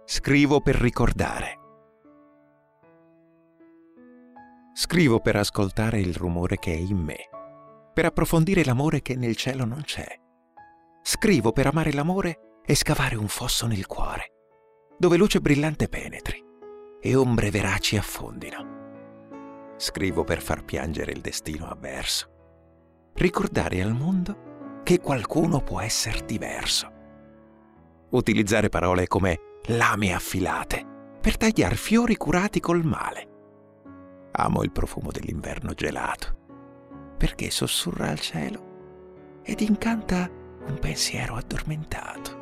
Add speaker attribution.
Speaker 1: Scrivo per ricordare. Scrivo per ascoltare il rumore che è in me, per approfondire l'amore che nel cielo non c'è. Scrivo per amare l'amore e scavare un fosso nel cuore, dove luce brillante penetri e ombre veraci affondino. Scrivo per far piangere il destino avverso, ricordare al mondo che qualcuno può essere diverso. Utilizzare parole come lame affilate per tagliar fiori curati col male. Amo il profumo dell'inverno gelato, perché sussurra al cielo ed incanta un pensiero addormentato.